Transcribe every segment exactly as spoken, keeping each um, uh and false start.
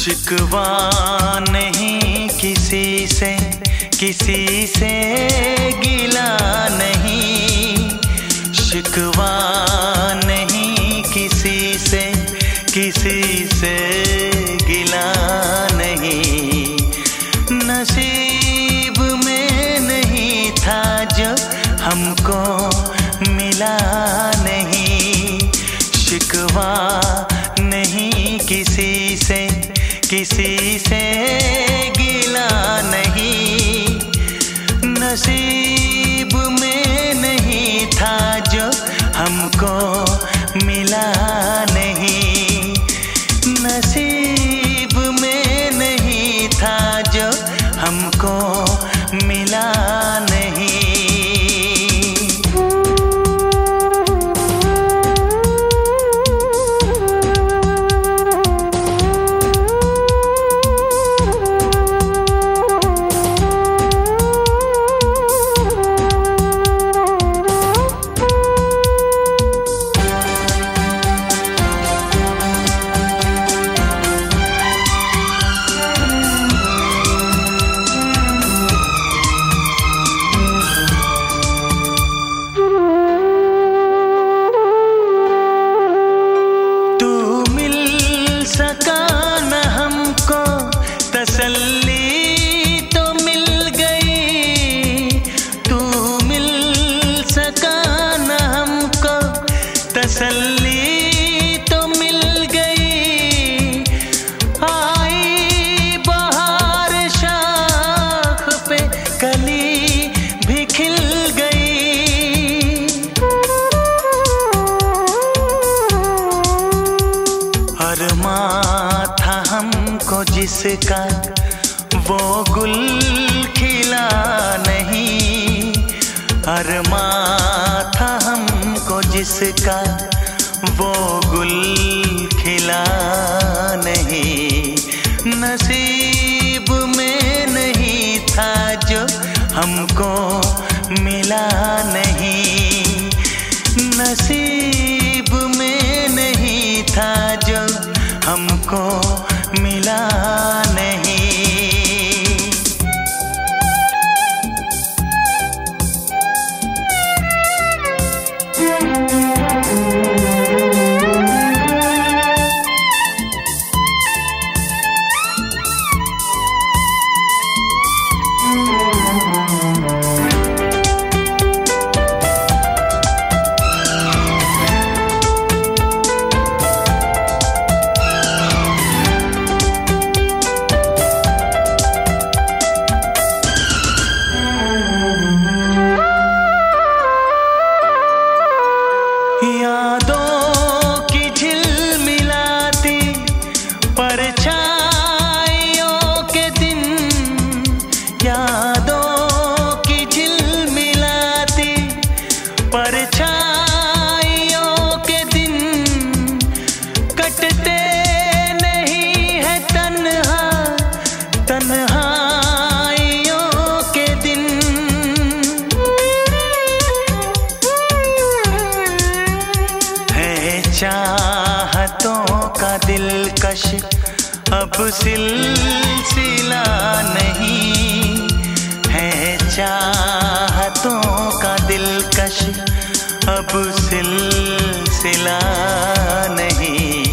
शिकवा नहीं किसी से, किसी से गिला नहीं। शिकवा नहीं किसी से, किसी से गिला नहीं। नसीब में नहीं था जो हमको मिला नहीं। शिकवा नहीं किसी से, किसी से गिला नहीं। नसीब में नहीं था जो हमको मिला नहीं। नसीब में नहीं था जो हमको मिला नहीं। तसल्ली तो मिल गई, तू मिल सका न हमको। तसल्ली तो मिल गई। आई बहार शाख पे कली भी खिल गई। अरमां था हमको जिसका वो गुल खिला नहीं। अरमां था हमको जिसका वो गुल खिला नहीं। नसीब में नहीं था जो हमको मिला नहीं। नसीब में नहीं था जो हमको मिला नहीं। यादों की झिलमिलाती परछाइयों के दिन, यादों की झिलमिलाती परछाइयों के दिन कटते नहीं है तन्हा, तन्हाइयों के दिन। चाहतों का दिलकश अब सिलसिला नहीं है। चाहतों का दिलकश अब सिलसिला नहीं।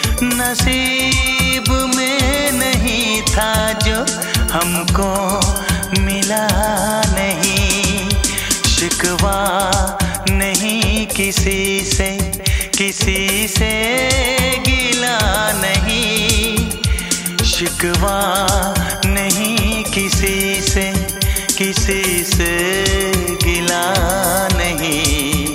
नसीब में नहीं था जो हमको मिला नहीं। शिकवा नहीं किसी से, किसी से गिला नहीं। शिकवा नहीं किसी से, किसी से गिला नहीं।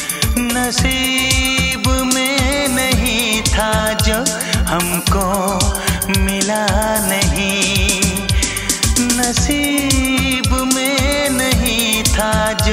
नसीब में नहीं था जो हमको मिला नहीं। नसीब में नहीं था